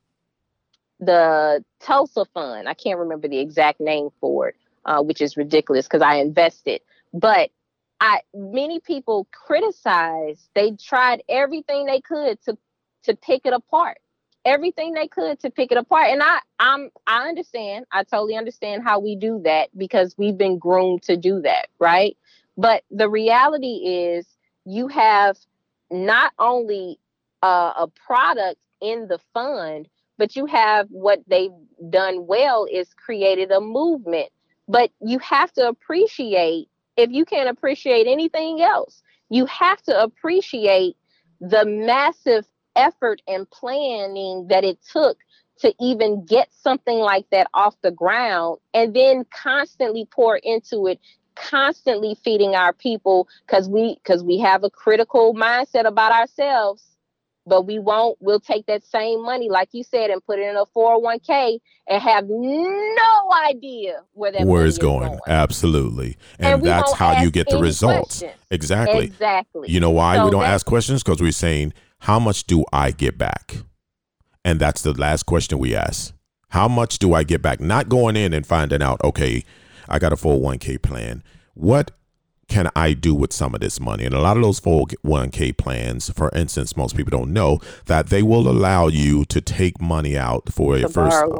Fund. I can't remember the exact name for it, which is ridiculous because I invested. But many people criticized. They tried everything they could to pick it apart. Everything they could to pick it apart. And I understand. I totally understand how we do that because we've been groomed to do that, right? But the reality is you have not only a product in the fund, but you have what they've done well is created a movement. But you have to appreciate, if you can't appreciate anything else, you have to appreciate the massive effort and planning that it took to even get something like that off the ground, and then constantly pour into it, constantly feeding our people, because we have a critical mindset about ourselves. But we'll take that same money, like you said, and put it in a 401k and have no idea where it's going. Absolutely. And that's how you get the results. Questions. Exactly. Exactly. You know why we don't ask questions? Because we're saying, how much do I get back? And that's the last question we ask. How much do I get back? Not going in and finding out, okay, I got a 401k plan. What can I do with some of this money? And a lot of those 401k plans, for instance, most people don't know that they will allow you to take money out for a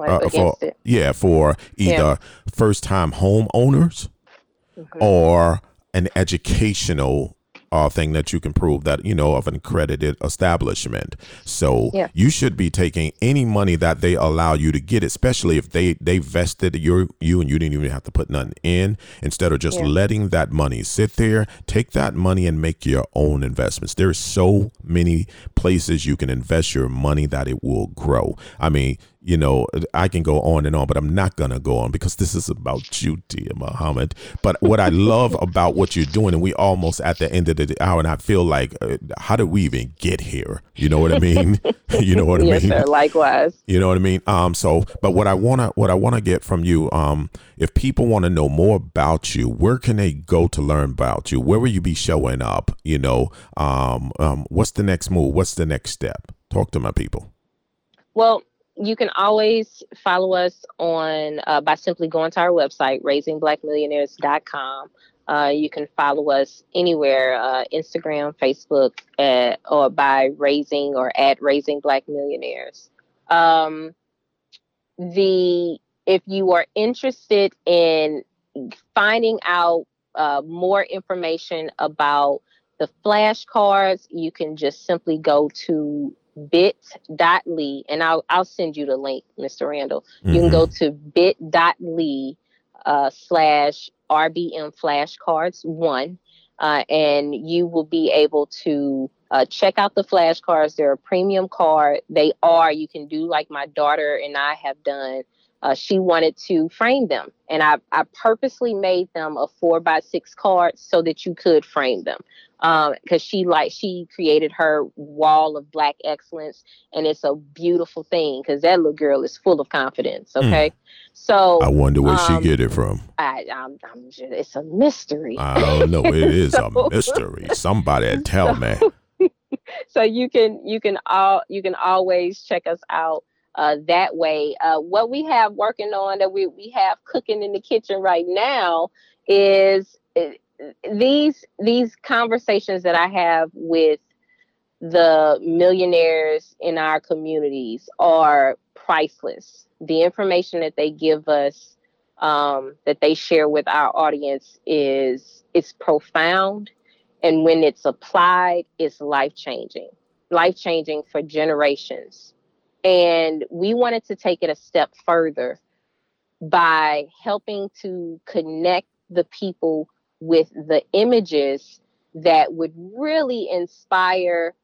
for either first-time homeowners or an educational thing that you can prove that, of an accredited establishment. So you should be taking any money that they allow you to get, especially if they vested you and you didn't even have to put nothing in. Instead of just letting that money sit there, take that money and make your own investments. There's so many places you can invest your money that it will grow. I mean, I can go on and on, but I'm not going to go on because this is about you, dear Muhammad. But what I love about what you're doing, and we almost at the end of the hour, and I feel like, how did we even get here? You know what I mean? You know what I mean? Yes, sir. Likewise. You know what I mean? But what I want to get from you, if people want to know more about you, where can they go to learn about you? Where will you be showing up? What's the next move? What's the next step? Talk to my people. Well, you can always follow us on by simply going to our website, raisingblackmillionaires.com. You can follow us anywhere, Instagram, Facebook, or by Raising or at Raising Black Millionaires. If you are interested in finding out more information about the flashcards, you can just simply go to bit.ly, and I'll send you the link, Mr. Randall. You can go to bit.ly /RBM flashcards 1, and you will be able to check out the flashcards. They're a premium card. You can do like my daughter and I have done, she wanted to frame them. And I purposely made them a 4x6 card so that you could frame them. Because she created her wall of Black excellence, and it's a beautiful thing because that little girl is full of confidence. Okay, so I wonder where she get it from. I'm just, it's a mystery. I don't know. It is a mystery. Somebody tell me. So you can always check us out that way. What we have working on that we have cooking in the kitchen right now is these conversations that I have with the millionaires in our communities are priceless. The information that they give us, that they share with our audience is profound. And when it's applied, it's life-changing for generations. And we wanted to take it a step further by helping to connect the people with the images that would really inspire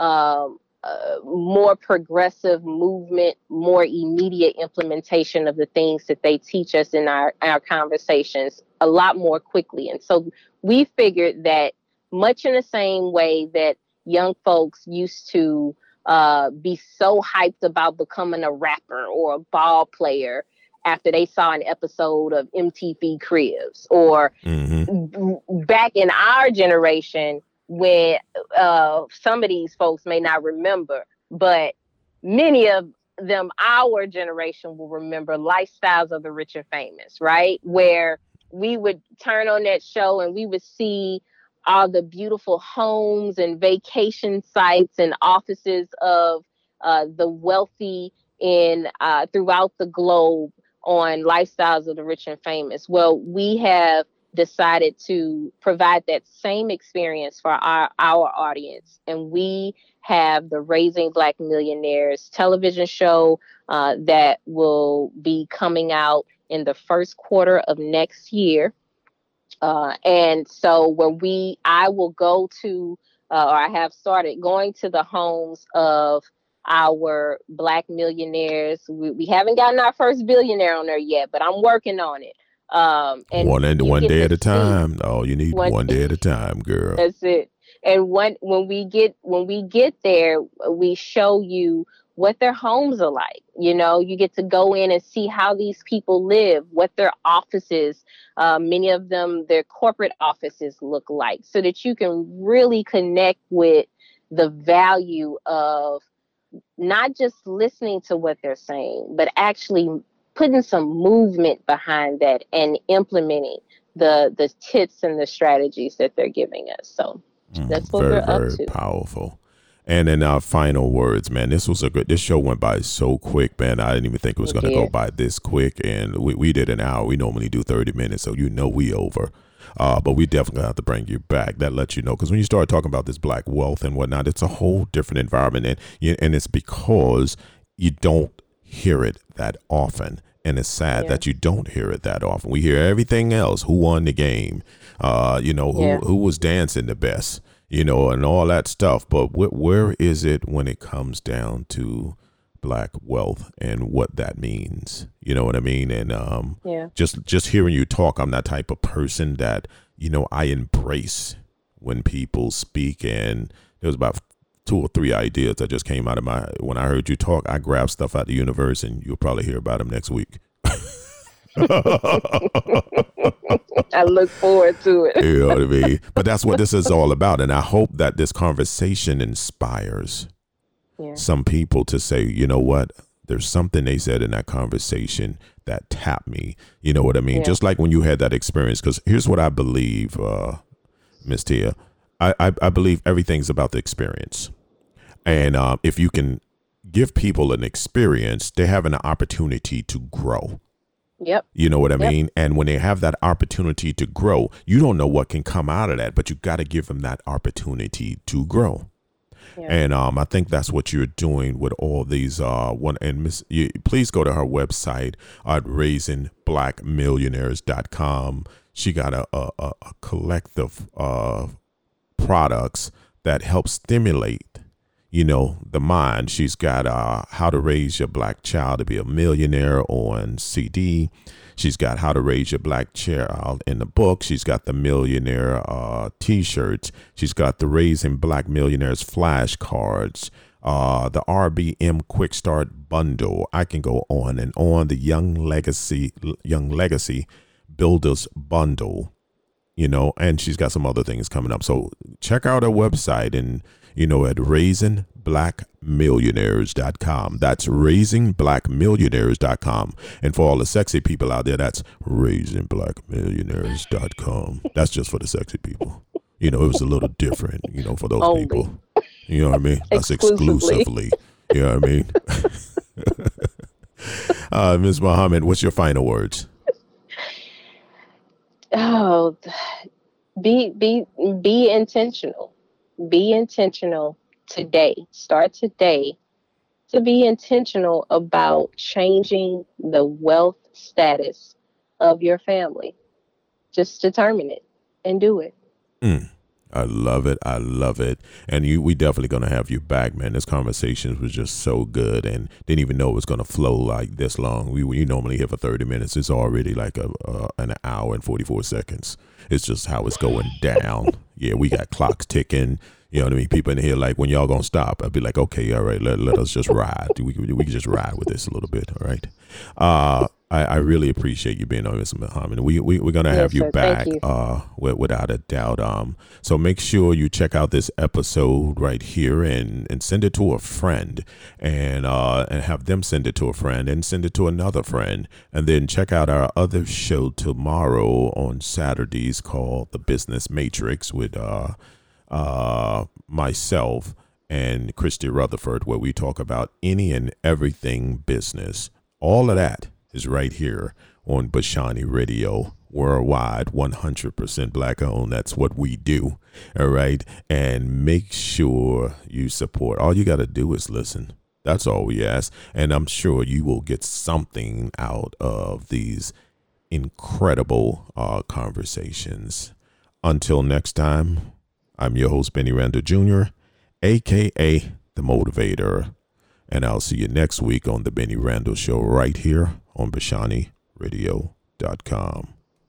more progressive movement, more immediate implementation of the things that they teach us in our conversations a lot more quickly. And so we figured that much in the same way that young folks used to be so hyped about becoming a rapper or a ball player after they saw an episode of MTV Cribs, or back in our generation when some of these folks may not remember, but many of them, our generation, will remember Lifestyles of the Rich and Famous, right? Where we would turn on that show and we would see all the beautiful homes and vacation sites and offices of the wealthy in throughout the globe on Lifestyles of the Rich and Famous. Well, we have decided to provide that same experience for our audience. And we have the Raising Black Millionaires television show that will be coming out in the first quarter of next year. And so when I will go to, or I have started going to the homes of our Black millionaires. We haven't gotten our first billionaire on there yet, but I'm working on it. And one day at a time. All you need one day at a time, girl. That's it. And when we get there, we show you what their homes are like. You know, you get to go in and see how these people live, what their offices, many of them, their corporate offices look like, so that you can really connect with the value of not just listening to what they're saying, but actually putting some movement behind that and implementing the tips and the strategies that they're giving us. So that's what we're up to. Very powerful. And in our final words, man, this show went by so quick, man. I didn't even think it was going to go by this quick. And we did an hour. We normally do 30 minutes. So, we over. But we definitely have to bring you back. That lets you know, because when you start talking about this Black wealth and whatnot, it's a whole different environment. And it's because you don't hear it that often. And it's sad that you don't hear it that often. We hear everything else. Who won the game? Who was dancing the best? And all that stuff. But where is it when it comes down to Black wealth and what that means? You know what I mean? And just hearing you talk, I'm that type of person that, I embrace when people speak. And there was about 2 or 3 ideas that just came out of when I heard you talk. I grabbed stuff out of the universe, and you'll probably hear about them next week. I look forward to it. You know what I mean? But that's what this is all about. And I hope that this conversation inspires some people to say, you know what? There's something they said in that conversation that tapped me. You know what I mean? Yeah. Just like when you had that experience. Because here's what I believe, Miss Tia. I believe everything's about the experience. And if you can give people an experience, they have an opportunity to grow. Yep. You know what I mean? And when they have that opportunity to grow, you don't know what can come out of that, but you got to give them that opportunity to grow. Yeah. And I think that's what you're doing with all these. Please go to her website at raisingblackmillionaires.com. She got a collective products that help stimulate, the mind. She's got How to Raise Your Black Child to Be a Millionaire on CD. She's got How to Raise Your Black Child in the book. She's got the Millionaire T-shirts. She's got the Raising Black Millionaires flashcards. The RBM Quick Start Bundle. I can go on and on. The Young Legacy Builders Bundle, and she's got some other things coming up. So check out her website and, at raisingblackmillionaires.com. That's raisingblackmillionaires.com. And for all the sexy people out there, that's raisingblackmillionaires.com. That's just for the sexy people. It was a little different, for those people. You know what I mean? That's exclusively. You know what I mean? Ms. Muhammad, what's your final words? Oh, be intentional. Be intentional today. Start today to be intentional about changing the wealth status of your family. Just determine it and do it. I love it. I love it. And we definitely going to have you back, man. This conversation was just so good and didn't even know it was going to flow like this long. We normally here for 30 minutes. It's already like an hour and 44 seconds. It's just how it's going down. Yeah, we got clocks ticking. You know what I mean? People in here like, when y'all going to stop? I'll be like, okay, all right, let us just ride. We can just ride with this a little bit, all right? I really appreciate you being on, Ms. Muhammad. We're going to have you back without a doubt. So make sure you check out this episode right here and send it to a friend and have them send it to a friend and send it to another friend. And then check out our other show tomorrow on Saturdays called The Business Matrix with myself and Christy Rutherford, where we talk about any and everything business. All of that is right here on Bashani Radio, worldwide, 100% black owned. That's what we do. All right. And make sure you support. All you got to do is listen. That's all we ask. And I'm sure you will get something out of these incredible conversations. Until next time, I'm your host, Benny Randall Jr., a.k.a. The Motivator. And I'll see you next week on The Benny Randall Show right here on BashaniRadio.com.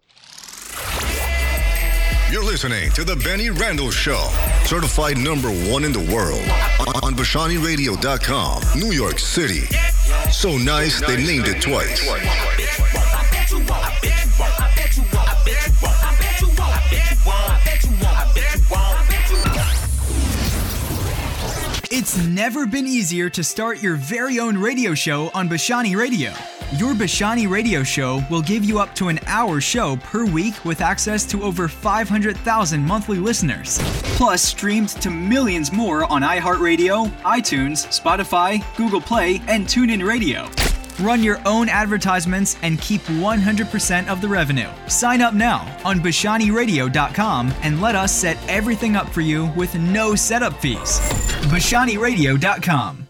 You're listening to The Benny Randall Show, certified #1 in the world on BashaniRadio.com, New York City. So nice, they named it twice. It's never been easier to start your very own radio show on Bashani Radio. Your Bashani Radio Show will give you up to an hour show per week with access to over 500,000 monthly listeners. Plus, streamed to millions more on iHeartRadio, iTunes, Spotify, Google Play, and TuneIn Radio. Run your own advertisements and keep 100% of the revenue. Sign up now on BashaniRadio.com and let us set everything up for you with no setup fees. BashaniRadio.com.